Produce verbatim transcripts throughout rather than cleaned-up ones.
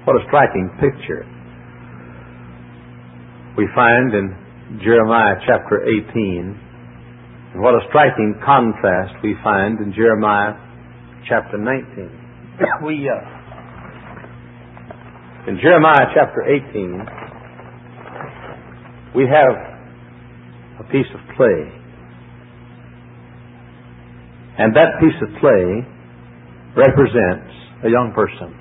What a striking picture we find in Jeremiah chapter eighteen. And what a striking contrast we find in Jeremiah chapter nineteen. We, uh, in Jeremiah chapter eighteen, we have a piece of clay. And that piece of clay represents a young person.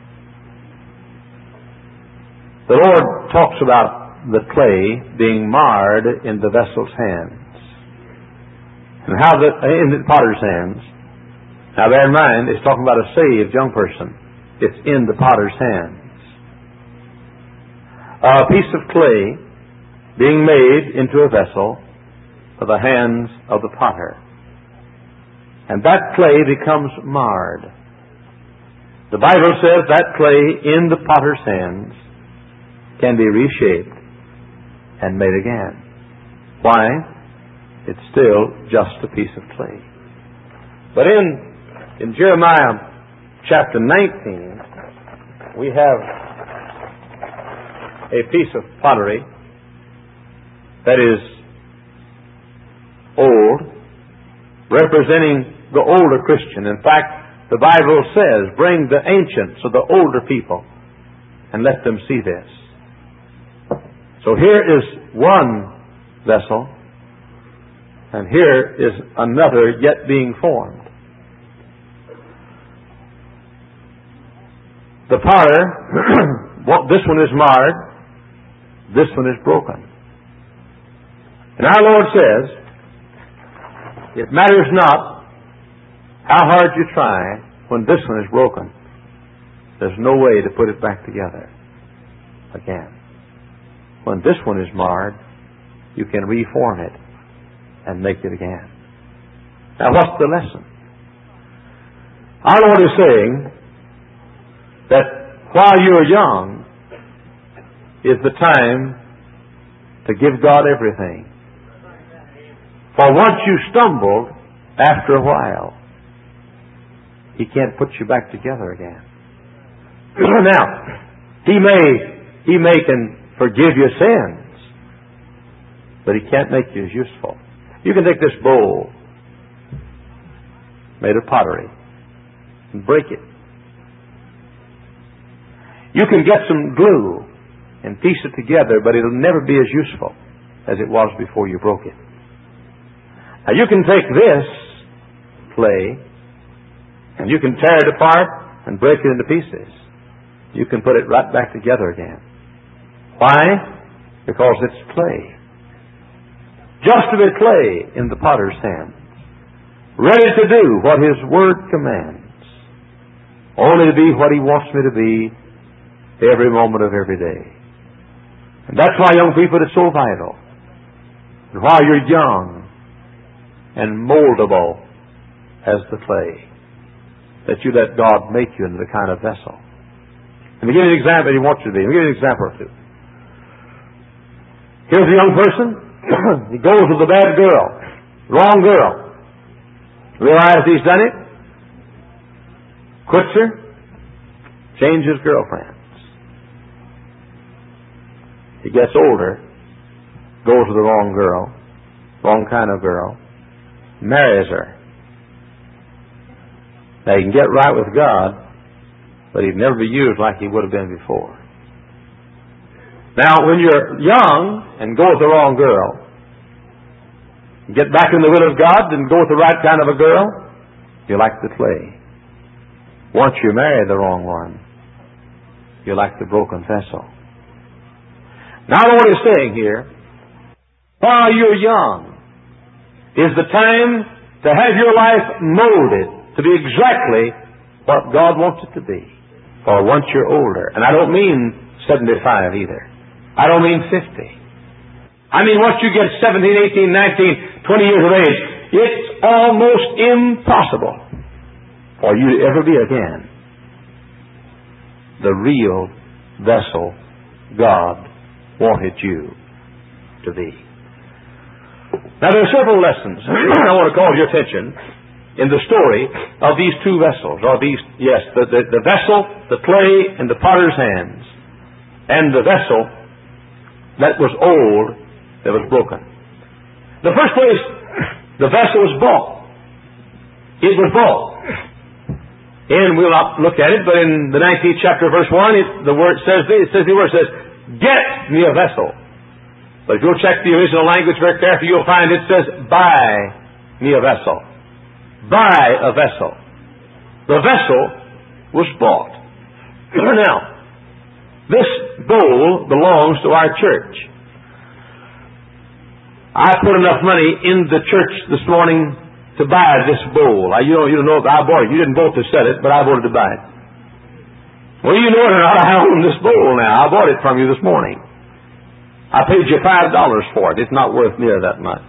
The Lord talks about the clay being marred in the vessel's hands. And how the, in the potter's hands. Now bear in mind, it's talking about a saved young person. It's in the potter's hands. A piece of clay being made into a vessel for the hands of the potter. And that clay becomes marred. The Bible says that clay in the potter's hands can be reshaped and made again. Why? It's still just a piece of clay. But in in Jeremiah chapter nineteen, we have a piece of pottery that is old, representing the older Christian. In fact, the Bible says, bring the ancients or the older people and let them see this. So here is one vessel, and here is another yet being formed. The potter, well, this one is marred, this one is broken. And our Lord says, it matters not how hard you try when this one is broken. There's no way to put it back together again. When this one is marred, you can reform it and make it again. Now, what's the lesson? Our Lord is saying that while you're young is the time to give God everything. For once you stumbled, after a while, He can't put you back together again. Now, He may, He may can forgive your sins, but He can't make you as useful. You can take this bowl made of pottery and break it. You can get some glue and piece it together, but it'll never be as useful as it was before you broke it. Now you can take this clay and you can tear it apart and break it into pieces. You can put it right back together again. Why? Because it's clay. Just a bit clay in the potter's hands, ready to do what His Word commands, only to be what He wants me to be every moment of every day. And that's why, young people, it's so vital. And while you're young and moldable as the clay, that you let God make you into the kind of vessel. Let me give you an example He wants you to be. Let me give you an example or two. Here's a young person. He goes with a bad girl, wrong girl. Realizes he's done it, quits her, changes girlfriends. He gets older, goes with the wrong girl, wrong kind of girl, marries her. Now he can get right with God, but he'd never be used like he would have been before. Now, when you're young and go with the wrong girl, get back in the will of God and go with the right kind of a girl, you're like the clay. Once you marry the wrong one, you're like the broken vessel. Now, what he's saying here, while you're young, is the time to have your life molded to be exactly what God wants it to be. For once you're older, and I don't mean seventy-five either. I don't mean fifty. I mean, once you get seventeen, eighteen, nineteen, twenty years of age, it's almost impossible for you to ever be again the real vessel God wanted you to be. Now, there are several lessons I want to call your attention in the story of these two vessels, or these, yes, the, the, the vessel, the clay in the potter's hands, and the vessel that was old, that was broken. In the first place, the vessel was bought. It was bought. And we'll not look at it, but in the nineteenth chapter, verse one, it, the word says this, it says the word says, get me a vessel. But if you'll check the original language very carefully, you'll find it says, buy me a vessel. Buy a vessel. The vessel was bought. Now, this bowl belongs to our church. I put enough money in the church this morning to buy this bowl. I, you know, you don't know if I bought it. You didn't vote to sell it, but I voted to buy it. Well, you know it or not, I own this bowl now. I bought it from you this morning. I paid you five dollars for it. It's not worth near that much.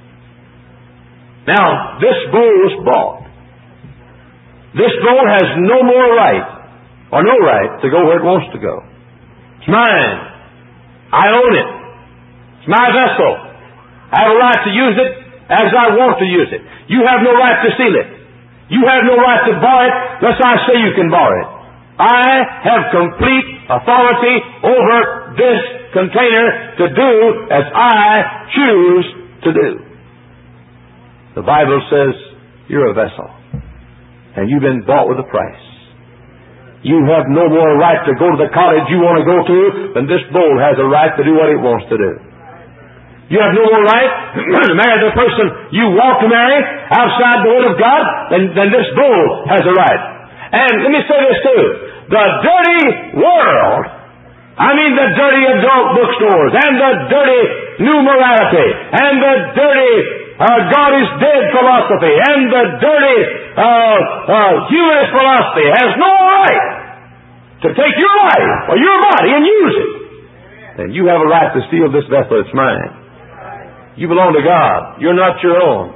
Now, this bowl was bought. This bowl has no more right, or no right, to go where it wants to go. It's mine. I own it. It's my vessel. I have a right to use it as I want to use it. You have no right to steal it. You have no right to borrow it unless I say you can borrow it. I have complete authority over this container to do as I choose to do. The Bible says you're a vessel, and you've been bought with a price. You have no more right to go to the college you want to go to than this bowl has a right to do what it wants to do. You have no more right to marry the person you want to marry outside the will of God than, than this bowl has a right. And let me say this too. The dirty world, I mean the dirty adult bookstores, and the dirty new morality, and the dirty uh, God is dead philosophy, and the dirty uh, uh, humanist philosophy has no right to take your life or your body and use it. Then you have a right to steal this vessel. It's mine. You belong to God. You're not your own.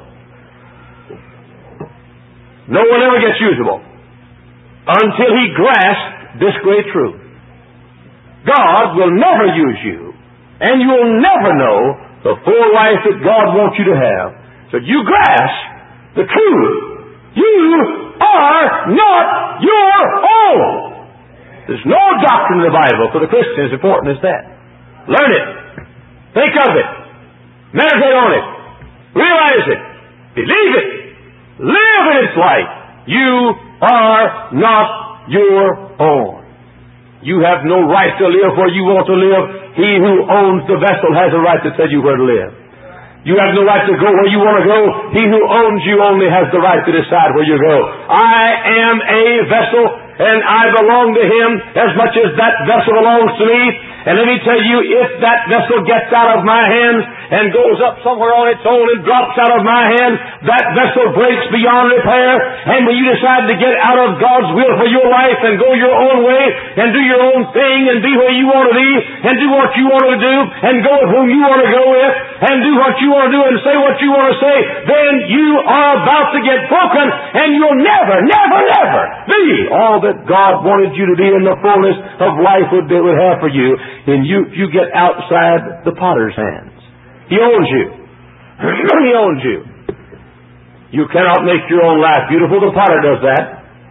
No one ever gets usable until he grasps this great truth. God will never use you, and you'll never know the full life that God wants you to have. So you grasp the truth. You are not your own. There's no doctrine in the Bible for the Christian as important as that. Learn it. Think of it. Meditate on it. Realize it. Believe it. Live in its light. You are not your own. You have no right to live where you want to live. He who owns the vessel has a right to tell you where to live. You have no right to go where you want to go. He who owns you only has the right to decide where you go. I am a vessel, and I belong to Him as much as that vessel belongs to me. And let me tell you, if that vessel gets out of my hands and goes up somewhere on its own and drops out of my hand, that vessel breaks beyond repair. And when you decide to get out of God's will for your life and go your own way and do your own thing and be where you want to be and do what you want to do and go with whom you want to go with and do what you want to do and say what you want to say, then you are about to get broken, and you'll never, never, never be all that God wanted you to be in the fullness of life would, would have for you. And you, you get outside the potter's hands. He owns you. He owns you. You cannot make your own life beautiful. The potter does that.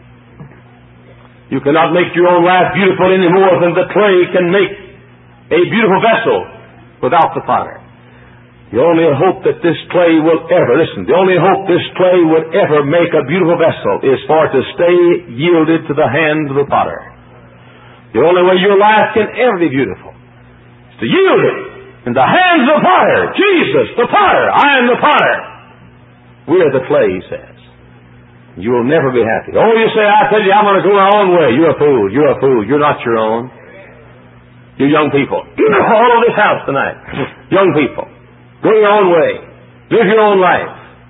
You cannot make your own life beautiful any more than the clay can make a beautiful vessel without the potter. The only hope that this clay will ever, listen, the only hope this clay would ever make a beautiful vessel is for it to stay yielded to the hands of the potter. The only way your life can ever be beautiful is to yield it in the hands of the potter. Jesus, the potter. I am the potter. We are the clay, he says. You will never be happy. Oh, you say, I tell you, I'm going to go my own way. You're a fool. You're a fool. You're not your own. You young people. All over this house tonight. Young people. Go your own way. Live your own life.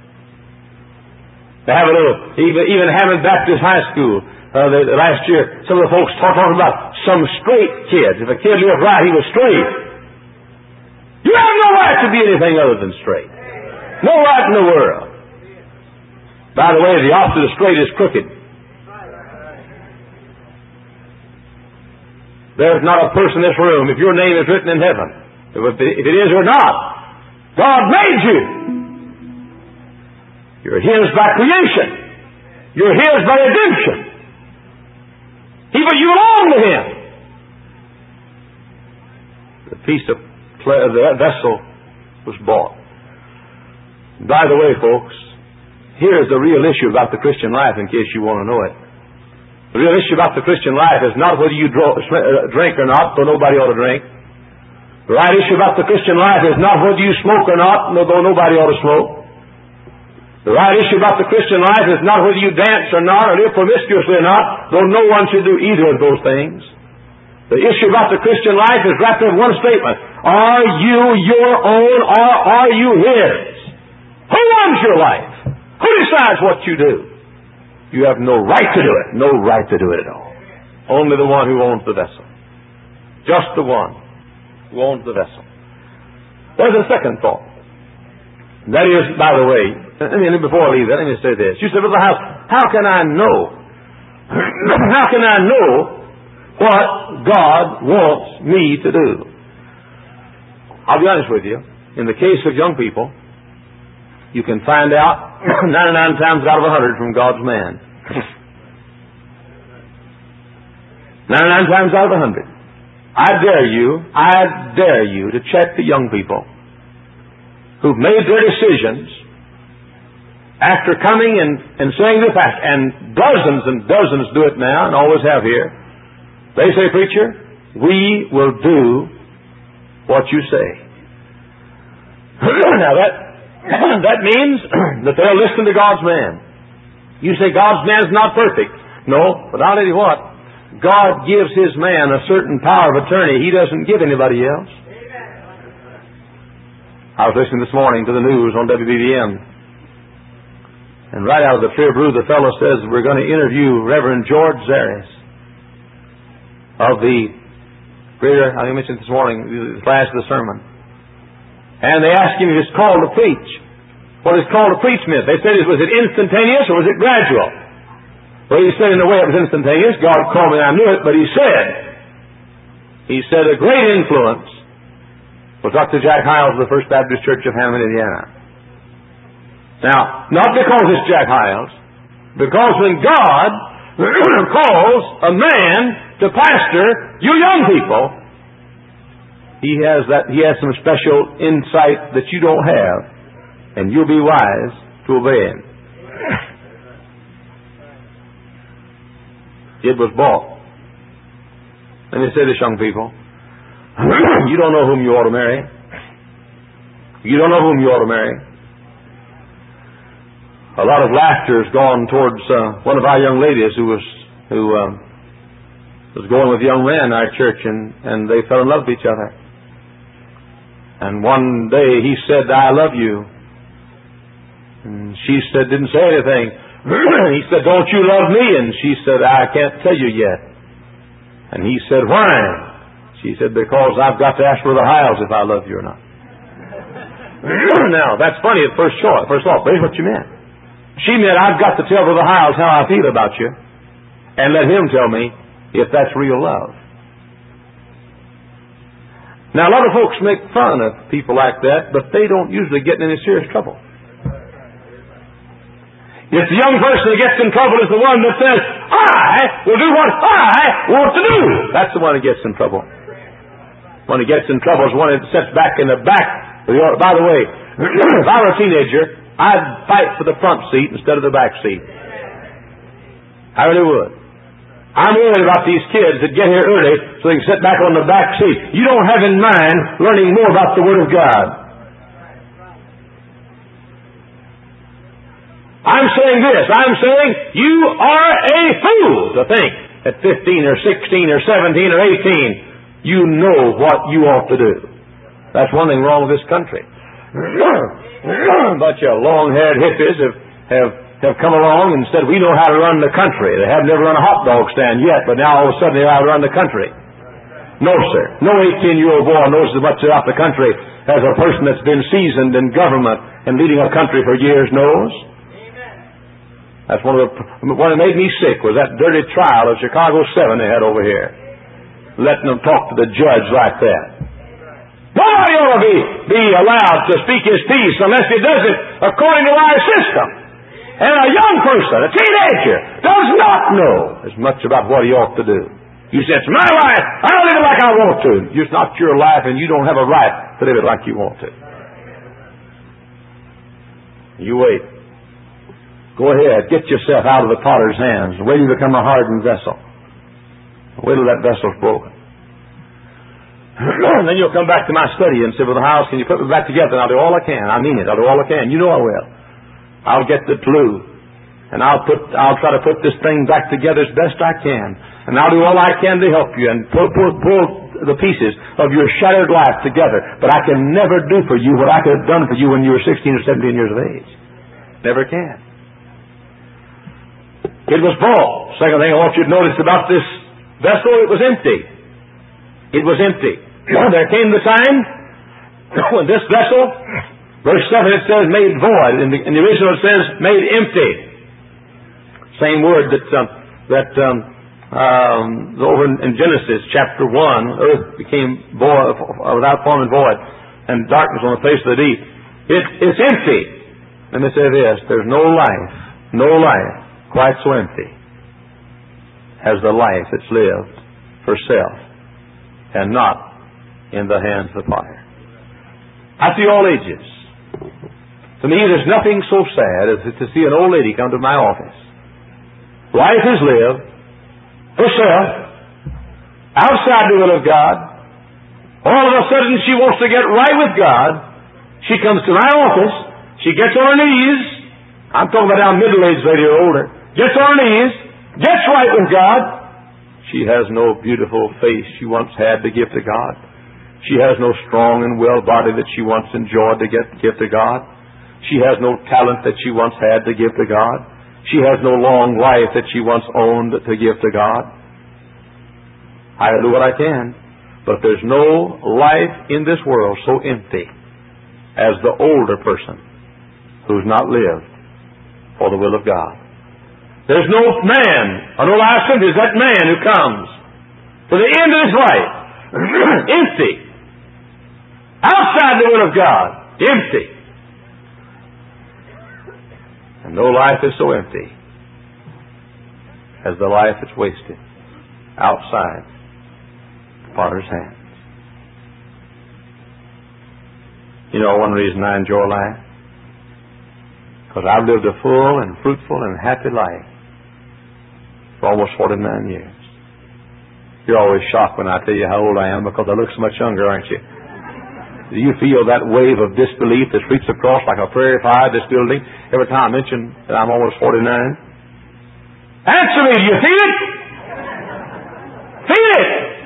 They have a little, even, even Hammond Baptist High School, Uh, the, the last year, some of the folks talked about some straight kids. If a kid lived right, he was straight. You have no right to be anything other than straight. No right in the world. By the way, the opposite of straight is crooked. There's not a person in this room, if your name is written in heaven, if it is or not, God made you. You're His by creation. You're His by redemption. He, but you belong to Him. The piece of clay, the vessel was bought. By the way, folks, here's the real issue about the Christian life, in case you want to know it. The real issue about the Christian life is not whether you drink or not, though nobody ought to drink. The right issue about the Christian life is not whether you smoke or not, though nobody ought to smoke. The right issue about the Christian life is not whether you dance or not, or live promiscuously or not, though no one should do either of those things. The issue about the Christian life is wrapped in one statement. Are you your own, or are you His? Who runs your life? Who decides what you do? You have no right to do it. No right to do it at all. Only the one who owns the vessel. Just the one who owns the vessel. There's a second thought. That is, by the way, I mean, before I leave that, let me say this. You said, well, how, how can I know? How can I know what God wants me to do? I'll be honest with you. In the case of young people, you can find out ninety-nine times out of a hundred from God's man. ninety-nine times out of a hundred. I dare you, I dare you to check the young people who've made their decisions after coming and, and saying the fact, and dozens and dozens do it now and always have here. They say, preacher, we will do what you say. Now that that means that they'll listen to God's man. You say God's man is not perfect. No, but I'll tell you what. God gives His man a certain power of attorney He doesn't give anybody else. I was listening this morning to the news on W B B M. And right out of the clear blue, the fellow says, we're going to interview Reverend George Zaris of the greater, I mentioned this morning, the class of the sermon. And they asked him if it's called to preach. What is called to preach meant. They said, was it instantaneous or was it gradual? Well, he said in a way it was instantaneous. God called me and I knew it, but he said, he said a great influence was Doctor Jack Hyles of the First Baptist Church of Hammond, Indiana. Now, not because it's Jack Hyles, because when God calls a man to pastor you young people, He has that. He has some special insight that you don't have, and you'll be wise to obey Him. It was bought. Let me say this, young people. You don't know whom you ought to marry. You don't know whom you ought to marry. A lot of laughter has gone towards uh, one of our young ladies who was who um, was going with a young man in our church, and, and they fell in love with each other. And one day he said, I love you. And she said, didn't say anything. He said, don't you love me? And she said, I can't tell you yet. And he said, why? She said, because I've got to ask Brother Hyles if I love you or not. Now, that's funny at first thought. First thought, but here's what you meant. She meant, I've got to tell Brother Hyles how I feel about you, and let him tell me if that's real love. Now, a lot of folks make fun of people like that, but they don't usually get in any serious trouble. If the young person that gets in trouble is the one that says, I will do what I want to do, that's the one that gets in trouble. When he gets in trouble is the one that sits back in the back. By the way, if I were a teenager, I'd fight for the front seat instead of the back seat. I really would. I'm worried about these kids that get here early so they can sit back on the back seat. You don't have in mind learning more about the Word of God. I'm saying this. I'm saying you are a fool to think at fifteen or sixteen or seventeen or eighteen you know what you ought to do. That's one thing wrong with this country. A bunch of long-haired hippies have, have have come along and said, we know how to run the country. They haven't ever run a hot dog stand yet, but now all of a sudden they know how to run the country. No, sir. No eighteen-year-old boy knows as much about the country as a person that's been seasoned in government and leading a country for years knows. That's one of the, what made me sick was that dirty trial of Chicago seven they had over here. Letting them talk to the judge like that. Nobody ought to be, be allowed to speak his piece unless he does it according to our system. And a young person, a teenager, does not know as much about what he ought to do. You say, it's my life, I'll live it like I want to. It's not your life, and you don't have a right to live it like you want to. You wait. Go ahead, get yourself out of the potter's hands. Wait till you become a hardened vessel. Wait till that vessel's broken. And then you'll come back to my study and say, well, how else can you put me back together? And I'll do all I can. I mean it. I'll do all I can. You know I will. I'll get the glue. And I'll put, I'll try to put this thing back together as best I can. And I'll do all I can to help you and pull, pull, pull the pieces of your shattered life together. But I can never do for you what I could have done for you when you were sixteen or seventeen years of age. Never can. It was full. Second thing I want you to notice about this vessel, it was empty. It was empty. There came the time when this vessel, verse seven, it says made void. In the, in the original it says made empty. Same word that um, that um, um, over in, in Genesis chapter one, earth became void, without form and void, and darkness on the face of the deep. It, it's empty. Let me say this: there's no life, no life quite so empty as the life that's lived for self and not in the hands of the potter. I see all ages. To me, there's nothing so sad as to see an old lady come to my office. Life is lived for self, outside the will of God. All of a sudden, she wants to get right with God. She comes to my office. She gets on her knees. I'm talking about now middle-aged lady or older. Gets on her knees. Gets right with God. She has no beautiful face she once had to give to God. She has no strong and well body that she once enjoyed to get, give to God. She has no talent that she once had to give to God. She has no long life that she once owned to give to God. I do what I can, but there's no life in this world so empty as the older person who's not lived for the will of God. There's no man, or no last sentence, that man who comes to the end of his life empty, outside the will of God, empty. And no life is so empty as the life that's wasted outside the potter's hands. You know, one reason I enjoy life? Because I've lived a full and fruitful and happy life for almost forty-nine years. You're always shocked when I tell you how old I am because I look so much younger, aren't you? Do you feel that wave of disbelief that sweeps across like a prairie fire this building every time I mention that I'm almost forty-nine? Answer me, do you feel it? Feel it!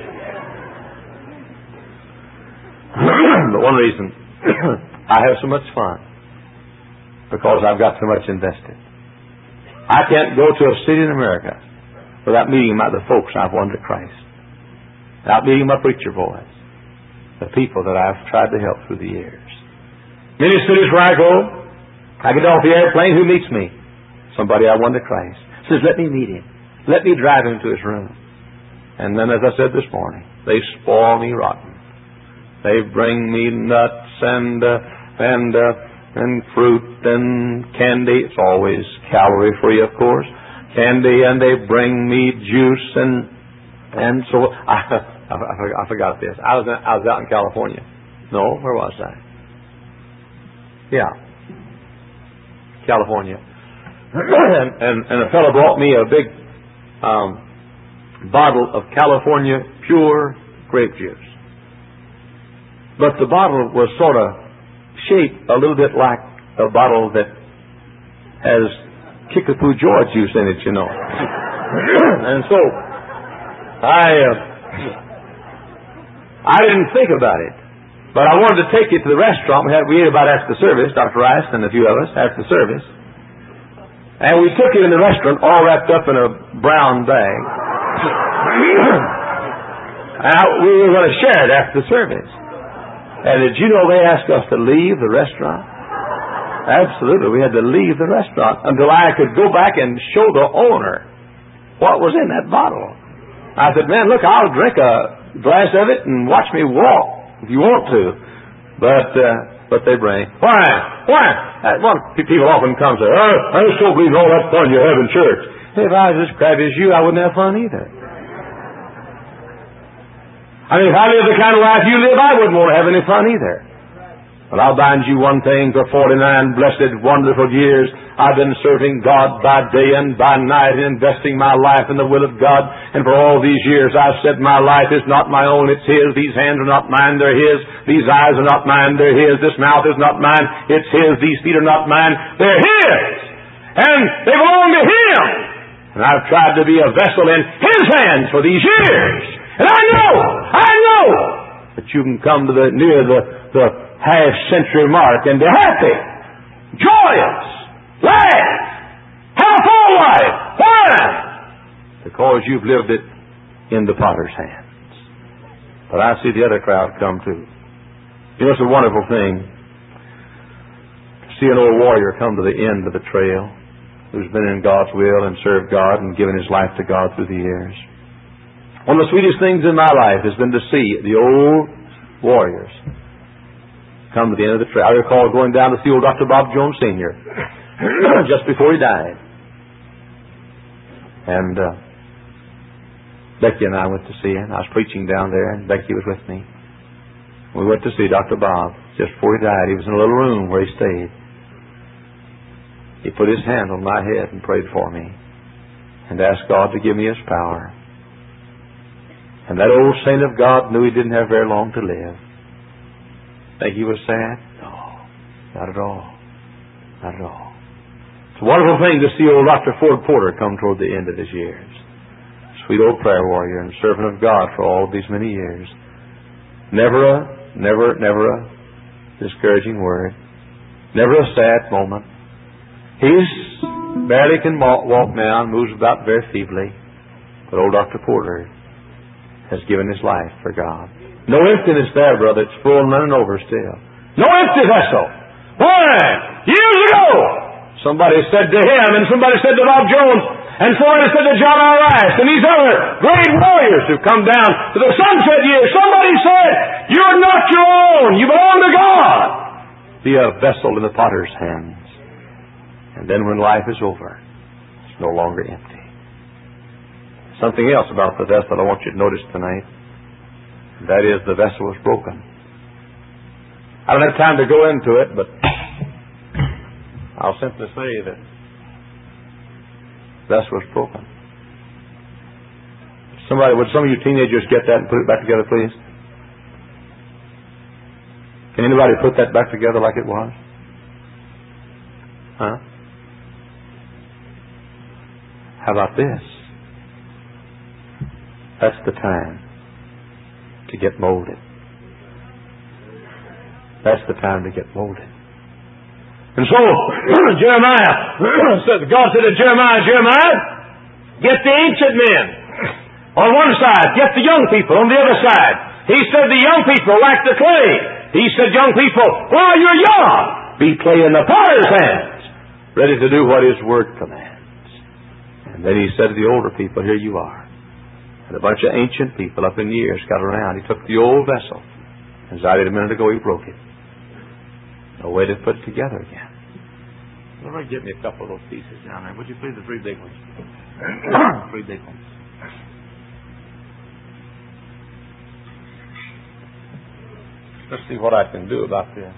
But one reason I have so much fun, because I've got so much invested. I can't go to a city in America without meeting my, the folks I've won to Christ, without meeting my preacher boys, the people that I've tried to help through the years. Many cities where I go, I get off the airplane, who meets me? Somebody I won to Christ. Says, let me meet him. Let me drive him to his room. And then, as I said this morning, they spoil me rotten. They bring me nuts and uh, and uh, and fruit and candy. It's always calorie free, of course. Candy, and they bring me juice and and so I I, I forgot this. I was I was out in California. No, where was I? Yeah, California. and, and and a fellow brought me a big um, bottle of California pure grape juice. But the bottle was sort of shaped a little bit like a bottle that has Kickapoo Joy juice in it, you know. And so I uh, I didn't think about it, but I wanted to take it to the restaurant. We had we ate about after the service, Doctor Rice and a few of us after the service, and we took it in the restaurant all wrapped up in a brown bag. And we were going to share it after the service. And did you know they asked us to leave the restaurant? Absolutely. We had to leave the restaurant until I could go back and show the owner what was in that bottle. I said, man, look, I'll drink a glass of it and watch me walk if you want to. But uh, but they bring. Why? Why? Uh, one, people often come and say, oh, I just don't believe all that fun you have in church. If I was as crabby as you, I wouldn't have fun either. I mean, if I lived the kind of life you live, I wouldn't want to have any fun either. But I'll bind you one thing, for forty-nine blessed, wonderful years I've been serving God by day and by night, investing my life in the will of God. And for all these years I've said my life is not my own, it's His. These hands are not mine, they're His. These eyes are not mine, they're His. This mouth is not mine, it's His. These feet are not mine, they're His. And they belong to Him. And I've tried to be a vessel in His hands for these years. And I know, I know that you can come to the near the, the half-century mark and be happy, joyous, laugh, have a full life. Why? Because you've lived it in the potter's hands. But I see the other crowd come too. You know, it's a wonderful thing to see an old warrior come to the end of the trail who's been in God's will and served God and given his life to God through the years. One of the sweetest things in my life has been to see the old warriors come to the end of the trail. I recall going down to see old Doctor Bob Jones Senior just before he died. And uh, Becky and I went to see him. I was preaching down there, and Becky was with me. We went to see Doctor Bob just before he died. He was in a little room where he stayed. He put his hand on my head and prayed for me and asked God to give me His power. And that old saint of God knew he didn't have very long to live. Think he was sad? No, not at all. Not at all. It's a wonderful thing to see old Doctor Ford Porter come toward the end of his years. Sweet old prayer warrior and servant of God for all these many years. Never a, never, never a discouraging word. Never a sad moment. He's barely can walk now and moves about very feebly. But old Doctor Porter has given his life for God. No emptiness there, brother. It's full and running over still. No empty vessel. Why? Years ago, somebody said to him, and somebody said to Bob Jones, and somebody said to John R. Rice, and these other great warriors who've come down to the sunset years, somebody said, you're not your own. You belong to God. Be a vessel in the potter's hands. And then when life is over, it's no longer empty. Something else about the vessel I want you to notice tonight. That is, the vessel was broken. I don't have time to go into it, but I'll simply say that the vessel was broken. Somebody, would some of you teenagers get that and put it back together, please? Can anybody put that back together like it was? Huh? How about this? That's the time to get molded. That's the time to get molded. And so, Jeremiah said, God said to Jeremiah, Jeremiah, get the ancient men on one side, get the young people on the other side. He said the young people like the clay. He said, young people, while you're young, be clay in the potter's hands, ready to do what His Word commands. And then He said to the older people, here you are. And a bunch of ancient people up in years got around. He took the old vessel. As I did a minute ago, he broke it. No way to put it together again. Somebody get me a couple of those pieces down there. Would you please, the three big ones? Three big ones. Let's see what I can do about this.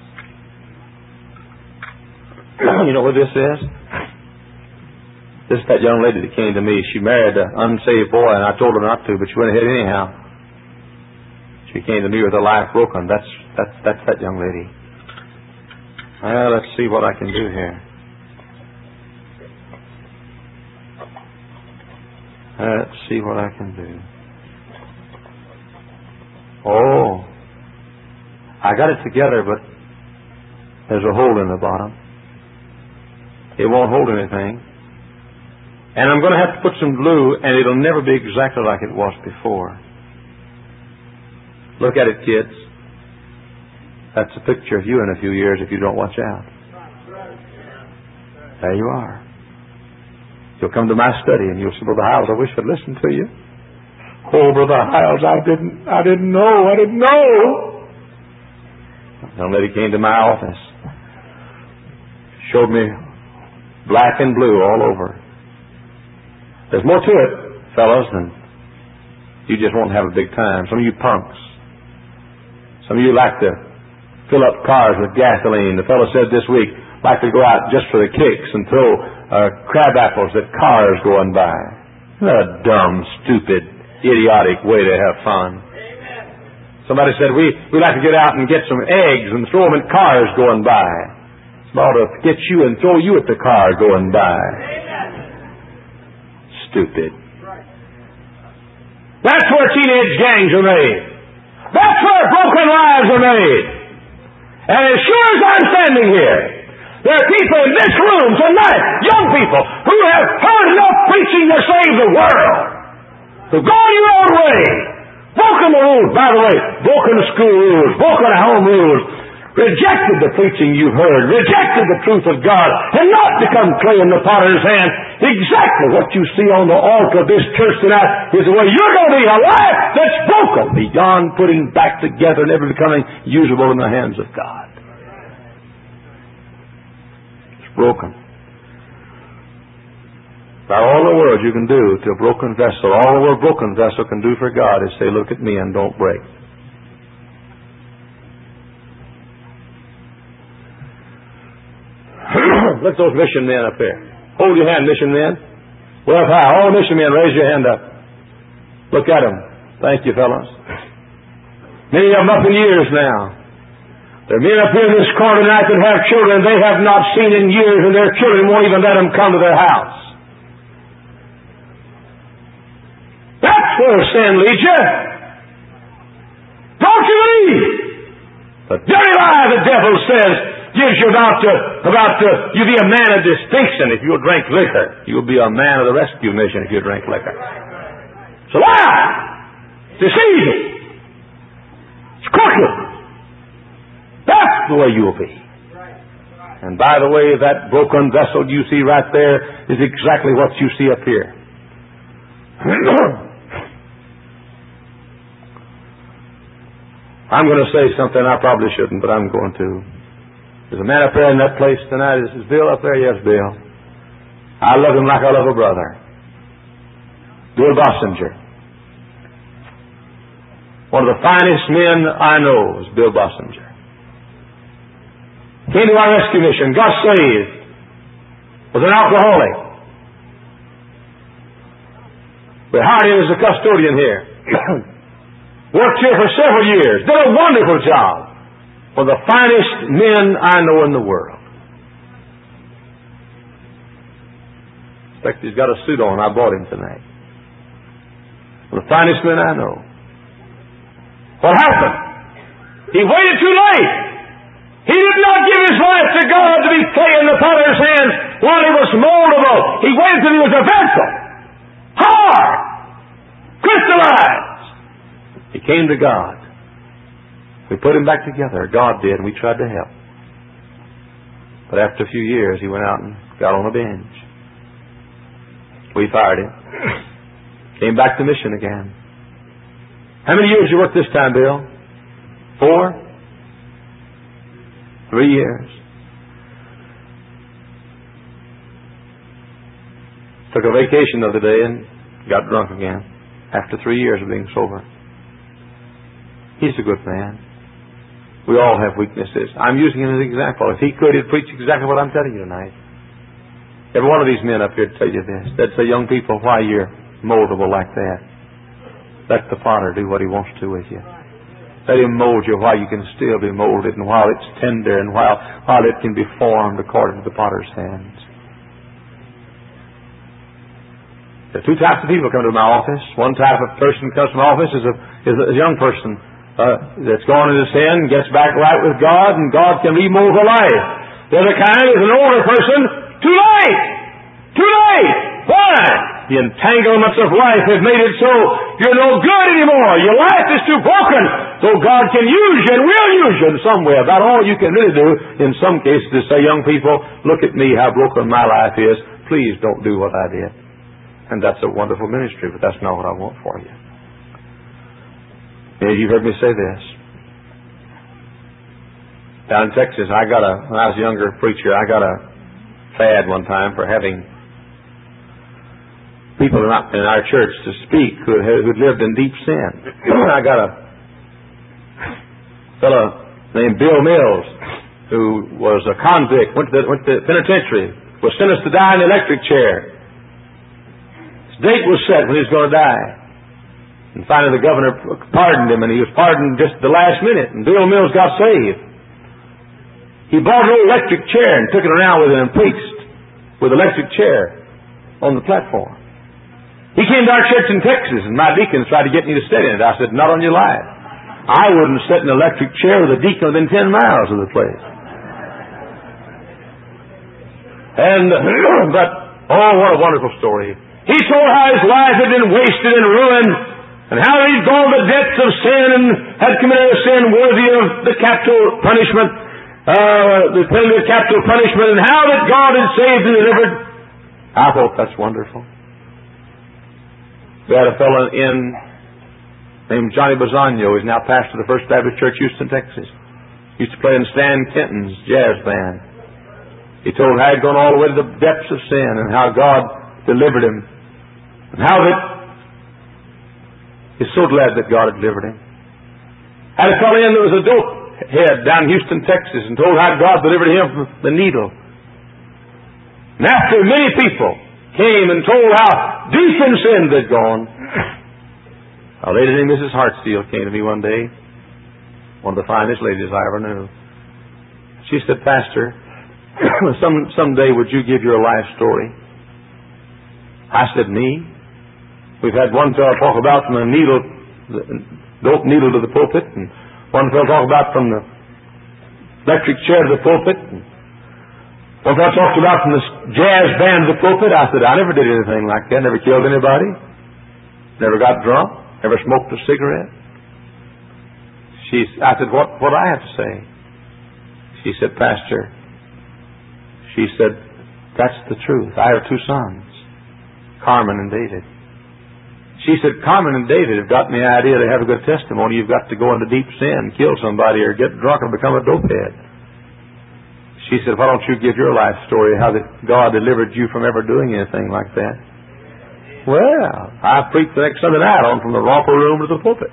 You know what this is? This is that young lady that came to me. She married an unsaved boy, and I told her not to, but she went ahead anyhow. She came to me with her life broken. That's that's that's that young lady. Well, let's see what I can do here. Let's see what I can do. Oh, I got it together, but there's a hole in the bottom. It won't hold anything. And I'm going to have to put some glue, and it'll never be exactly like it was before. Look at it, kids. That's a picture of you in a few years if you don't watch out. There you are. You'll come to my study, and you'll say, Brother Hiles, I wish I'd listened to you. Oh, Brother Hiles, I didn't, I didn't know, I didn't know. Young lady came to my office, showed me black and blue all over. There's more to it, fellas, than you just won't have a big time. Some of you punks. Some of you like to fill up cars with gasoline. The fellow said this week, like to go out just for the kicks and throw uh, crab apples at cars going by. What a dumb, stupid, idiotic way to have fun. Somebody said, we, we like to get out and get some eggs and throw them at cars going by. It's about to get you and throw you at the car going by. Stupid. That's where teenage gangs are made. That's where broken lives are made. And as sure as I'm standing here, there are people in this room tonight, young people, who have heard enough preaching to save the world. Who've gone your own way. Broken the rules, by the way, broken the school rules, broken the home rules, rejected the preaching you've heard, rejected the truth of God, and not become clay in the potter's hand. Exactly what you see on the altar of this church tonight is the way you're going to be, a life that's broken beyond putting back together and ever becoming usable in the hands of God. It's broken. About all the world you can do to a broken vessel, all the world broken vessel can do for God is say, look at me and don't break. Look at those mission men up there. Hold your hand, mission men. Well up high. All mission men, raise your hand up. Look at them. Thank you, fellows. Many of them up in years now. There are men up here in this corner tonight that have children they have not seen in years, and their children won't even let them come to their house. That's where sin leads you. Don't you leave. The dirty lie the devil says gives you about to, about to, you be a man of distinction if you'll drink liquor. You'll be a man of the rescue mission if you drink liquor. It's a lie. Deceiving. It's crooked. That's the way you'll be. And by the way, that broken vessel you see right there is exactly what you see up here. I'm going to say something I probably shouldn't, but I'm going to. There's a man up there in that place tonight. Is Bill up there? Yes, Bill. I love him like I love a brother. Bill Bossinger. One of the finest men I know is Bill Bossinger. Came to our rescue mission, got saved, was an alcoholic. We hired him as a custodian here. Worked here for several years. Did a wonderful job. One of the finest men I know in the world. In fact, he's got a suit on. I bought him tonight. One of the finest men I know. What happened? He waited too late. He did not give his life to God to be clay in the potter's hands while he was moldable. He waited till he was a vessel. Hard. Crystallized. He came to God. We put him back together. God did, and we tried to help. But after a few years, he went out and got on a bench. We fired him. Came back to mission again. How many years you worked this time, Bill? Four? Three years. Took a vacation the other day and got drunk again. After three years of being sober. He's a good man. We all have weaknesses. I'm using him as an example. If he could, he'd preach exactly what I'm telling you tonight. Every one of these men up here would tell you this. They'd say, young people, why you're moldable like that? Let the potter do what he wants to with you. Let him mold you while you can still be molded, and while it's tender, and while, while it can be formed according to the potter's hands. There are two types of people come to my office. One type of person comes to my office is a, is a young person uh, that's gone into sin, gets back right with God, and God can remold her life. The other kind is an older person. Too late! Too late! Why? The entanglements of life have made it so you're no good anymore. Your life is too broken. So God can use you and will use you in some way. About all you can really do in some cases is say, young people, look at me, how broken my life is. Please don't do what I did. And that's a wonderful ministry, but that's not what I want for you. And you've heard me say this. Down in Texas, I got a, when I was a younger preacher, I got a fad one time for having people in our church to speak who had who'd lived in deep sin. I got a fellow named Bill Mills who was a convict, went to the, went to the penitentiary, was sentenced to die in the electric chair. His date was set when he was going to die. And finally the governor pardoned him, and he was pardoned just at the last minute, and Bill Mills got saved. He bought an old electric chair and took it around with him and preached with an electric chair on the platform. He came to our church in Texas, and my deacons tried to get me to sit in it. I said, not on your life. I wouldn't sit in an electric chair with a deacon within ten miles of the place. And, but, oh, what a wonderful story. He told how his life had been wasted and ruined, and how he'd gone to the depths of sin and had committed a sin worthy of the capital punishment, uh, the penalty of capital punishment, and how that God had saved and delivered. I thought that's wonderful. We had a fellow in named Johnny Bisagno. He's now pastor of the First Baptist Church, Houston, Texas. He used to play in Stan Kenton's jazz band. He told how he'd gone all the way to the depths of sin and how God delivered him. And how that he's so glad that God had delivered him. Had a fellow in that was a dope head down in Houston, Texas, and told how God delivered him from the needle. And after many people came and told how deep in sin they'd gone, a lady named Missus Hartsteele came to me one day, one of the finest ladies I ever knew. She said, Pastor, some someday would you give your life story? I said, me? We've had one fellow talk about from the needle, the dope needle to the pulpit, and one fellow talk about from the electric chair to the pulpit, and one fellow talked about from the jazz band to the pulpit. I said, I never did anything like that. Never killed anybody. Never got drunk. Never smoked a cigarette. She, I said, what, what do I have to say? She said, Pastor, she said, that's the truth. I have two sons, Carmen and David. She said, Carmen and David have got me the idea they have a good testimony. You've got to go into deep sin, kill somebody, or get drunk and become a dopehead. She said, why don't you give your life story, how that God delivered you from ever doing anything like that? Well, I preached the next Sunday night on from the romper room to the pulpit.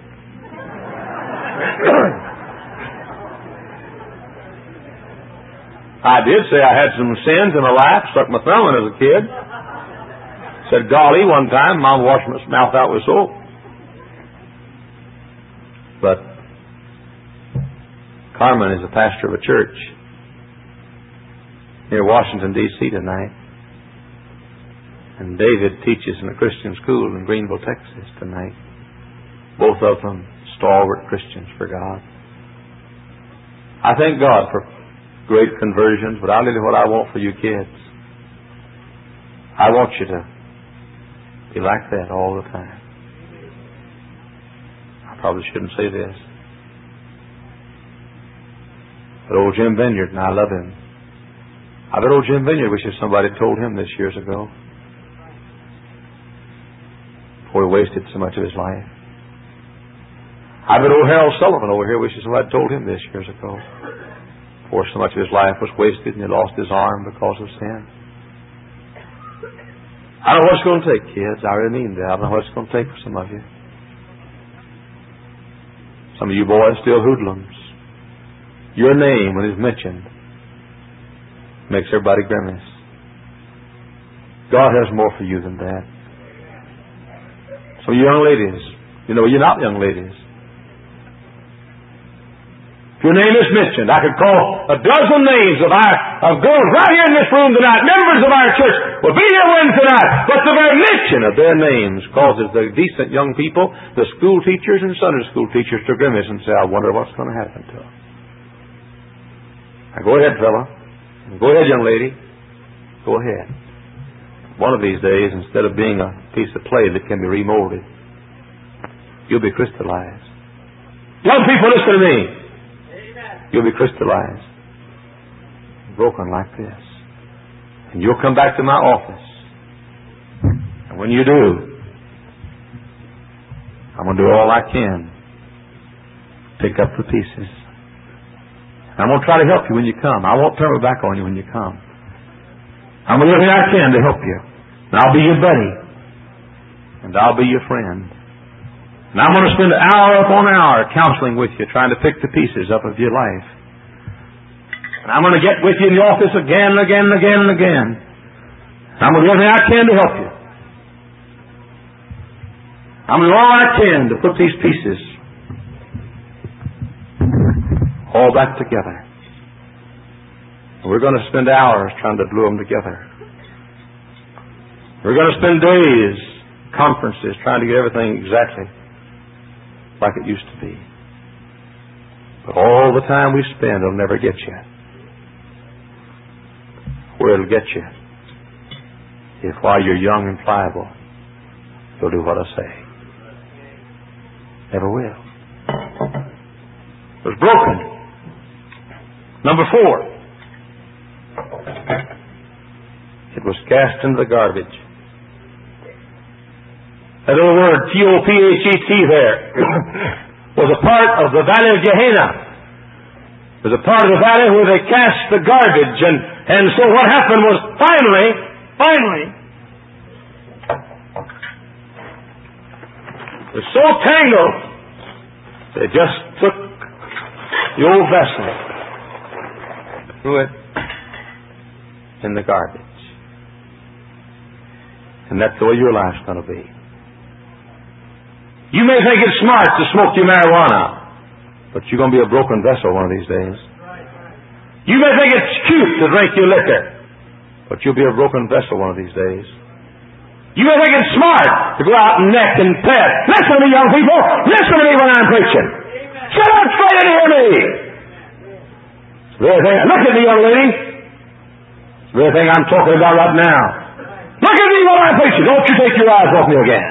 I did say I had some sins in my life, stuck my thumb in as a kid. Said golly one time, Mom washed my mouth out with soap. But Carmen is a pastor of a church near Washington, D C tonight. And David teaches in a Christian school in Greenville, Texas tonight. Both of them stalwart Christians for God. I thank God for great conversions, but I'll tell you what I want for you kids. I want you to be like that all the time. I probably shouldn't say this. But old Jim Vineyard, and I love him. I bet old Jim Vineyard wishes somebody told him this years ago. Before he wasted so much of his life. I bet old Harold Sullivan over here wishes somebody told him this years ago. Before so much of his life was wasted and he lost his arm because of sin. I don't know what it's going to take, kids. I really mean that. I don't know what it's going to take for some of you. Some of you boys still hoodlums. Your name, when it's mentioned, makes everybody grimace. God has more for you than that. So you young ladies, you know, you're not young ladies. If your name is mentioned, I could call a dozen names of our of girls right here in this room tonight, members of our church, will be here Wednesday night, but the very mention of their names causes the decent young people, the school teachers and Sunday school teachers, to grimace and say, I wonder what's going to happen to them. Now go ahead, fella. Go ahead, young lady. Go ahead. One of these days, instead of being a piece of clay that can be remolded, you'll be crystallized. Young people, listen to me. Amen. You'll be crystallized, broken like this. And you'll come back to my office. And when you do, I'm going to do all I can. Pick up the pieces I'm going to try to help you when you come. I won't turn my back on you when you come. I'm going to do everything I can to help you. And I'll be your buddy. And I'll be your friend. And I'm going to spend hour upon hour counseling with you, trying to pick the pieces up of your life. And I'm going to get with you in the office again and again and again and again. And I'm going to do everything I can to help you. I'm going to do all I can to put these pieces all back together. And we're going to spend hours trying to glue them together. We're going to spend days, conferences, trying to get everything exactly like it used to be. But all the time we spend will never get you where it'll get you if while you're young and pliable, you'll do what I say. Never will. It was broken. Number four, it was cast into the garbage. That little word, T O P H E T there, was a part of the valley of Gehenna. It was a part of the valley where they cast the garbage. And, and so what happened was finally, finally, it was so tangled, they just took the old vessel, threw it in the garbage. And that's the way your life's going to be. You may think it's smart to smoke your marijuana, but you're going to be a broken vessel one of these days. You may think it's cute to drink your liquor, but you'll be a broken vessel one of these days. You may think it's smart to go out and neck and pet. Listen to me, young people. Listen to me when I'm preaching. Sit up straight and hear me. It's the very thing. Look at me, young lady. It's the very thing I'm talking about right now. Look at me when I'm preaching. Don't you take your eyes off me again.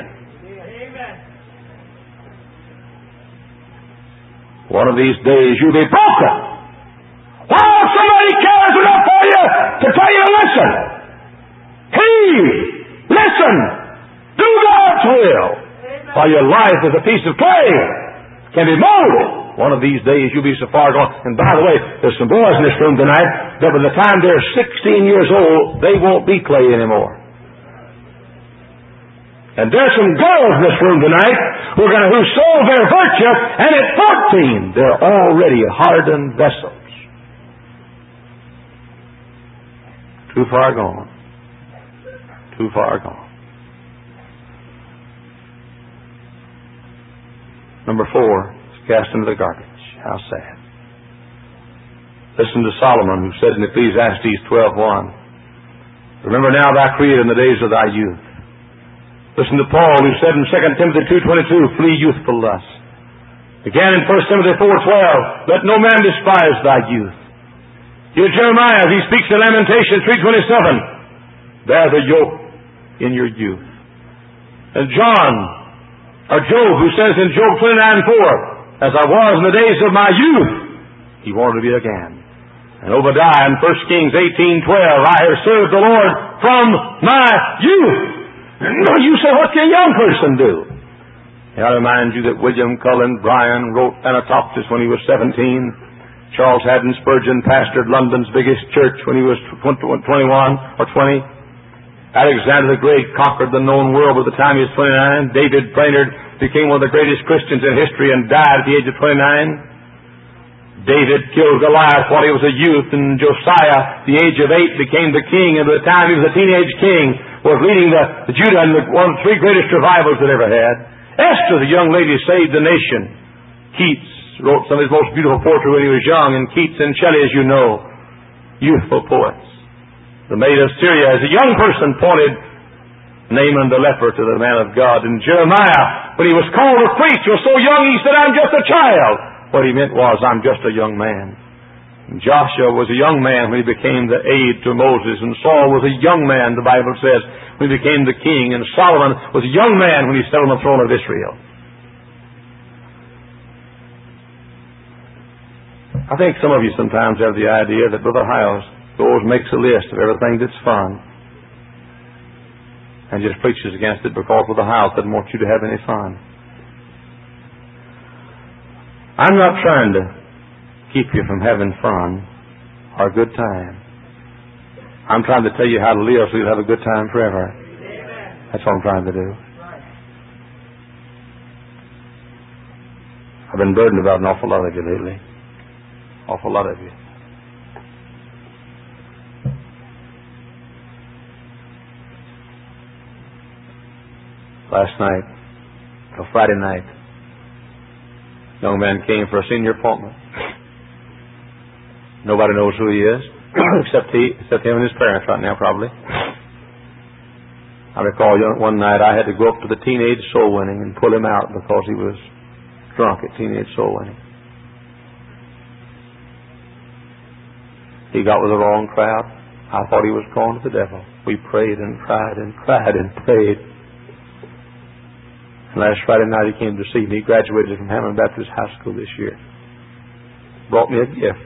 One of these days you'll be broken. While somebody cares enough for you to tell you to listen. Heed. Listen. Do God's will. While your life is a piece of clay, can be molded. One of these days you'll be so far gone. And by the way, there's some boys in this room tonight that by the time they're sixteen years old, they won't be clay anymore. And there's some girls in this room tonight who are going to who sold their virtue, and at fourteen, they're already hardened vessels. Too far gone. Too far gone. Number four, it's cast into the garbage. How sad. Listen to Solomon, who said in Ecclesiastes twelve one, remember now thy Creator in the days of thy youth. Listen to Paul, who said in Second Timothy two twenty-two, flee youthful lust. Again in First Timothy four twelve, let no man despise thy youth. Here Jeremiah, as he speaks in Lamentations three twenty-seven, bear the yoke in your youth. And John, or Job, who says in Job twenty-nine four, as I was in the days of my youth, he wanted to be again. And Obadiah in First Kings eighteen twelve, I have served the Lord from my youth. You say, what can a young person do? I remind you that William Cullen Bryant wrote Anatopsis when he was seventeen. Charles Haddon Spurgeon pastored London's biggest church when he was twenty-one or twenty. Alexander the Great conquered the known world by the time he was twenty-nine. David Brainerd became one of the greatest Christians in history and died at the age of twenty-nine. David killed Goliath while he was a youth, and Josiah, the age of eight, became the king, and by the time he was a teenage king, was leading the, the Judah in the, one of the three greatest revivals that ever had. Esther, the young lady, saved the nation. Keats wrote some of his most beautiful poetry when he was young, and Keats and Shelley, as you know, youthful poets. The maid of Syria, as a young person, pointed Naaman the leper to the man of God. And Jeremiah, when he was called to preach, was so young he said, I'm just a child. What he meant was, I'm just a young man. And Joshua was a young man when he became the aide to Moses. And Saul was a young man, the Bible says, when he became the king. And Solomon was a young man when he sat on the throne of Israel. I think some of you sometimes have the idea that Brother Hiles goes and makes a list of everything that's fun and just preaches against it because Brother Hiles doesn't want you to have any fun. I'm not trying to keep you from having fun or a good time. I'm trying to tell you how to live so you'll have a good time forever. That's what I'm trying to do. I've been burdened about an awful lot of you lately. Awful lot of you. Last night, or Friday night, a young man came for a senior appointment. Nobody knows who he is, except he, except him and his parents right now, probably. I recall one night I had to go up to the teenage soul winning and pull him out because he was drunk at teenage soul winning. He got with the wrong crowd. I thought he was going to the devil. We prayed and cried and cried and prayed. And last Friday night he came to see me. He graduated from Hammond Baptist High School this year. Brought me a gift.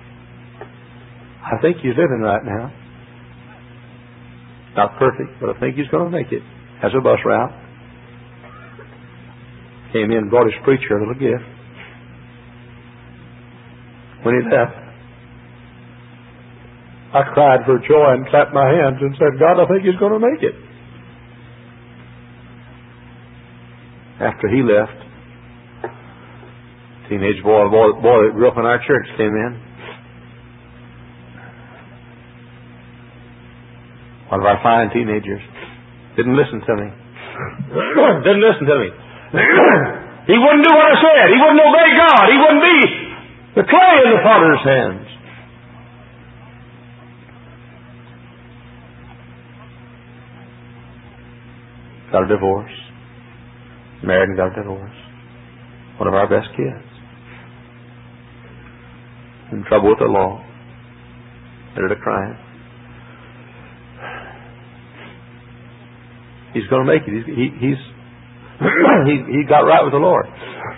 I think he's living right now. Not perfect, but I think he's going to make it. Has a bus route. Came in and brought his preacher a little gift. When he left, I cried for joy and clapped my hands and said, God, I think he's going to make it. After he left, teenage boy, boy, boy that grew up in our church came in. One of our fine teenagers. Didn't listen to me. Didn't listen to me. He wouldn't do what I said. He wouldn't obey God. He wouldn't be the clay in the potter's hands. Got a divorce. Married and got a divorce. One of our best kids. In trouble with the law. Ended up crying. He's going to make it. He's he, he's he, he got right with the Lord.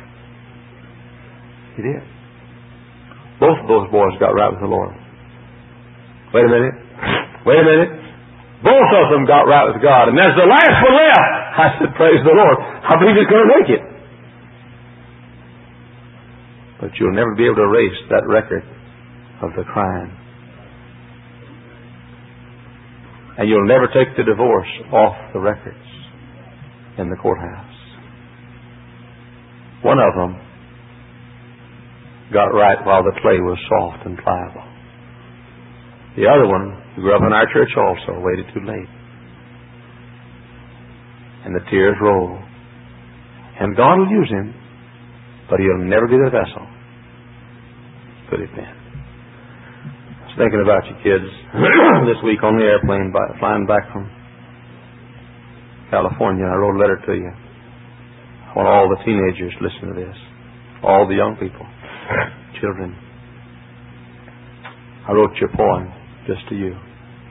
He did. Both of those boys got right with the Lord. Wait a minute. Wait a minute. Both of them got right with God. And as the last one left, I said, praise the Lord. I believe he's going to make it. But you'll never be able to erase that record of the crime. And you'll never take the divorce off the records in the courthouse. One of them got right while the clay was soft and pliable. The other one, who grew up in our church also, waited too late. And the tears roll. And God will use him, but he'll never be the vessel. Put it in. I was thinking about you kids this week on the airplane by, flying back from California. I wrote a letter to you. I want all the teenagers to listen to this. All the young people. Children. I wrote you a poem just to you.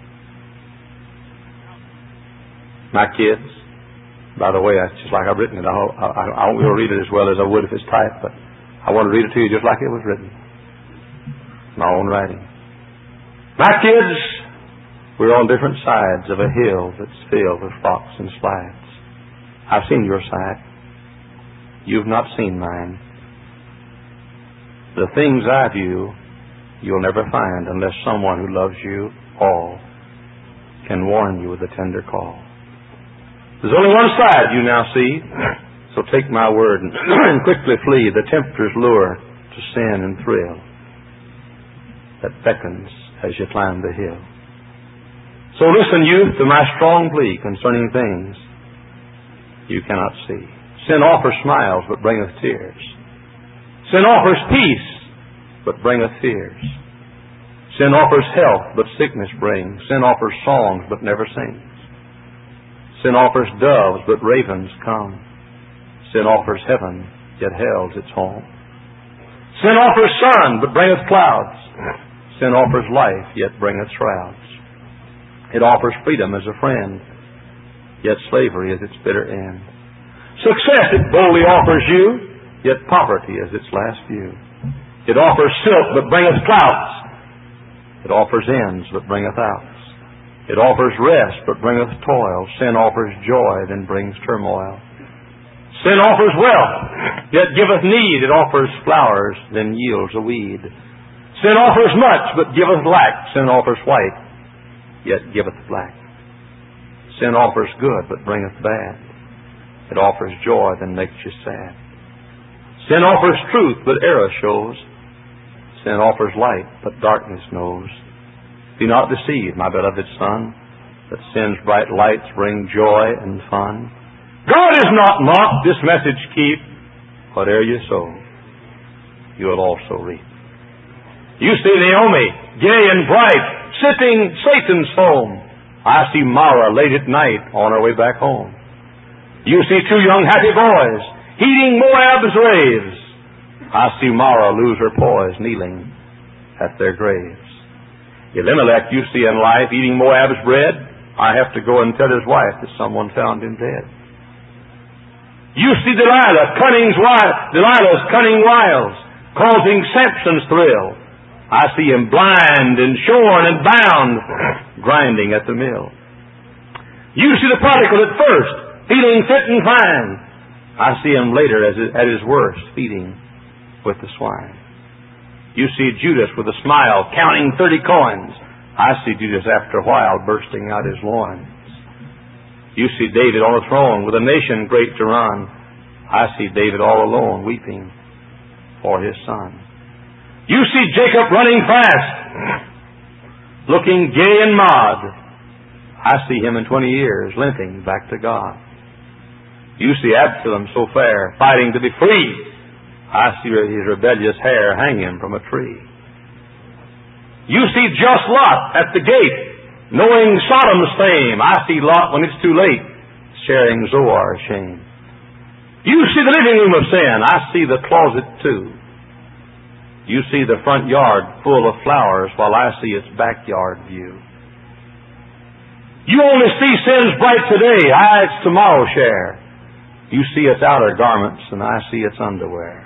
My kids, by the way, that's just like I've written it. I, I, I won't be able to read it as well as I would if it's typed, but I want to read it to you just like it was written. My own writing. My kids, we're on different sides of a hill that's filled with rocks and slides. I've seen your side. You've not seen mine. The things I view, you'll never find unless someone who loves you all can warn you with a tender call. There's only one side you now see, so take my word and, and quickly flee the tempter's lure to sin and thrill that beckons as you climb the hill. So listen, youth, to my strong plea concerning things you cannot see. Sin offers smiles, but bringeth tears. Sin offers peace, but bringeth fears. Sin offers health, but sickness brings. Sin offers songs, but never sings. Sin offers doves, but ravens come. Sin offers heaven, yet hell's its home. Sin offers sun, but bringeth clouds. Sin offers life, yet bringeth shrouds. It offers freedom as a friend, yet slavery is its bitter end. Success it boldly offers you, yet poverty is its last view. It offers silk, but bringeth clouts. It offers ends, but bringeth outs. It offers rest, but bringeth toil. Sin offers joy, then brings turmoil. Sin offers wealth, yet giveth need. It offers flowers, then yields a weed. Sin offers much, but giveth lack. Sin offers white, yet giveth black. Sin offers good, but bringeth bad. It offers joy, then makes you sad. Sin offers truth, but error shows. Sin offers light, but darkness knows. Be not deceived, my beloved son, that sin's bright lights bring joy and fun. God is not mocked, this message keep. Whate'er you sow, you'll also reap. You see Naomi, gay and bright, sitting Satan's home. I see Mara late at night on her way back home. You see two young happy boys heeding Moab's raves. I see Mara lose her poise, kneeling at their graves. Elimelech you see in life eating Moab's bread. I have to go and tell his wife that someone found him dead. You see Delilah, cunning's wife, Delilah's cunning wiles, causing Samson's thrill. I see him blind and shorn and bound, grinding at the mill. You see the prodigal at first, feeling fit and fine. I see him later as at his worst, feeding with the swine. You see Judas with a smile, counting thirty coins. I see Judas after a while bursting out his loins. You see David on the throne with a nation great to run. I see David all alone, weeping for his son. You see Jacob running fast, looking gay and mod. I see him in twenty years, limping back to God. You see Absalom so fair, fighting to be free. I see his rebellious hair hanging from a tree. You see just Lot at the gate, knowing Sodom's fame. I see Lot when it's too late, sharing Zoar's shame. You see the living room of sin. I see the closet too. You see the front yard full of flowers, while I see its backyard view. You only see sin's bright today. I its tomorrow share. You see its outer garments, and I see its underwear.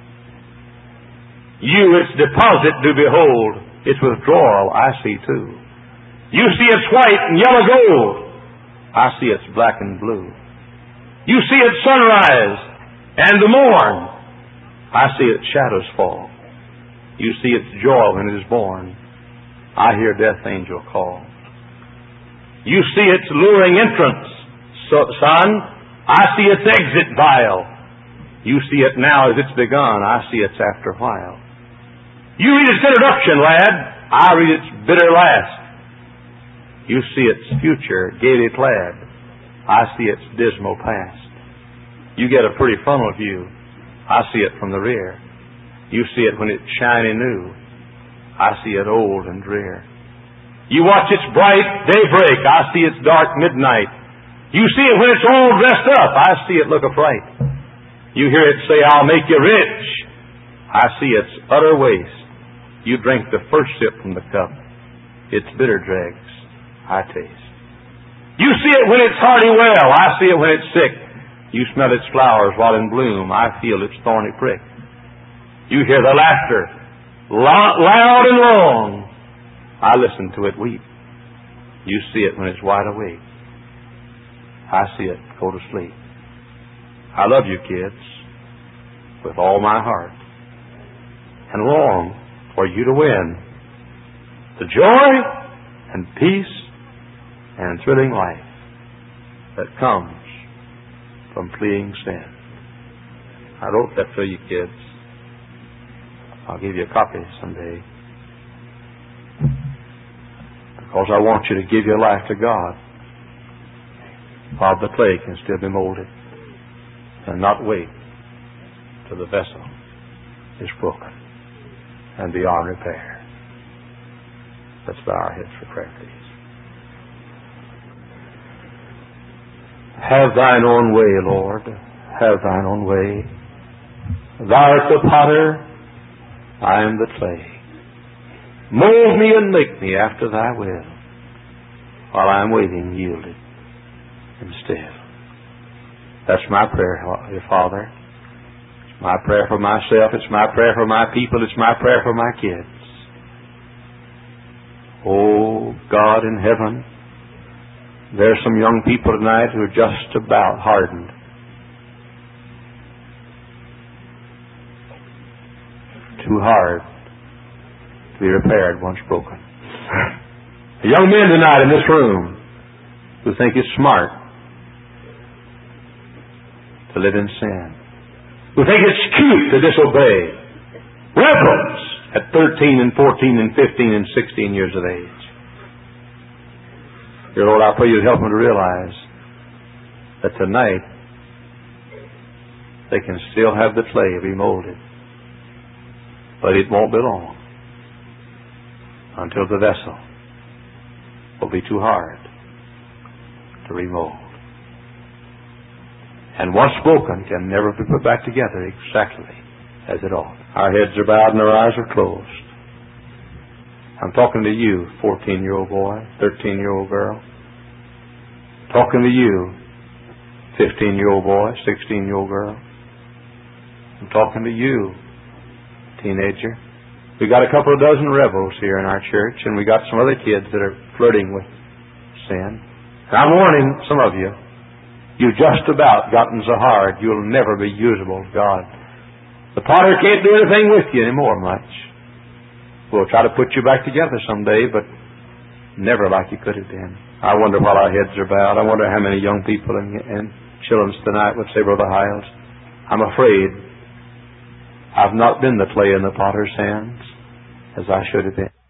You its deposit do behold. Its withdrawal I see too. You see its white and yellow gold. I see its black and blue. You see its sunrise and the morn. I see its shadows fall. You see its joy when it is born. I hear death angel call. You see its luring entrance, son. I see its exit vile. You see it now as it's begun. I see its after while. You read its introduction, lad. I read its bitter last. You see its future gaily clad. I see its dismal past. You get a pretty frontal view. I see it from the rear. You see it when it's shiny new. I see it old and drear. You watch its bright daybreak. I see its dark midnight. You see it when it's all dressed up. I see it look affright. You hear it say, I'll make you rich. I see its utter waste. You drink the first sip from the cup. Its bitter dregs I taste. You see it when it's hearty well. I see it when it's sick. You smell its flowers while in bloom. I feel its thorny prick. You hear the laughter, loud and long. I listen to it weep. You see it when it's wide awake. I see it go to sleep. I love you, kids, with all my heart, and long for you to win the joy and peace and thrilling life that comes from fleeing sin. I wrote that for you, kids. I'll give you a copy someday, because I want you to give your life to God while the clay can still be molded, and not wait till the vessel is broken and beyond repair. Let's bow our heads for prayer, please. Have thine own way, Lord. Have thine own way. Thou art the potter, I am the clay. Mold me and make me after thy will, while I am waiting, yielded and still. That's my prayer, Father. It's my prayer for myself. It's my prayer for my people. It's my prayer for my kids. Oh, God in heaven, there's some young people tonight who are just about hardened. Too hard be repaired once broken. The young men tonight in this room who think it's smart to live in sin, who think it's cute to disobey, rebels at thirteen and fourteen and fifteen and sixteen years of age. Dear Lord, I pray you help them to realize that tonight they can still have the clay remolded, but it won't be long until the vessel will be too hard to remold. And once broken can never be put back together exactly as it ought. Our heads are bowed and our eyes are closed. I'm talking to you, fourteen-year-old boy, thirteen-year-old girl. Talking to you, fifteen-year-old boy, sixteen-year-old girl. I'm talking to you, teenager. We got a couple of dozen rebels here in our church, and we got some other kids that are flirting with sin. And I'm warning some of you, you've just about gotten so hard you'll never be usable to God. The potter can't do anything with you anymore much. We'll try to put you back together someday, but never like you could have been. I wonder while our heads are bowed, I wonder how many young people and, and children tonight would say, Brother Hiles, I'm afraid I've not been the clay in the potter's hands as I should have been.